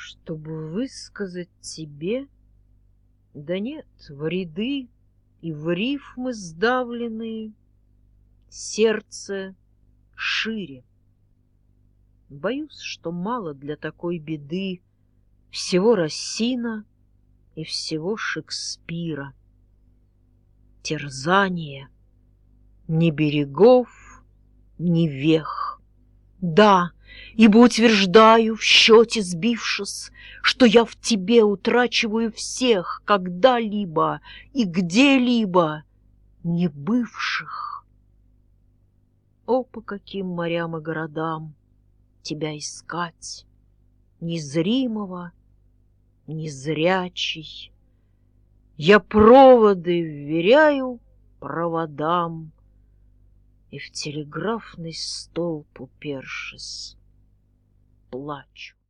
Чтобы высказать тебе, да нет, в ряды и в рифмы сдавленные сердце шире. Боюсь, что мало для такой беды всего Рассина и всего Шекспира. Терзание ни берегов, ни вех. Да, ибо утверждаю, в счете сбившись, что я в тебе утрачиваю всех, когда-либо и где-либо не бывших. О, по каким морям и городам тебя искать, незримого, незрячий. Я проводы вверяю проводам и в телеграфный столб упершись плачу.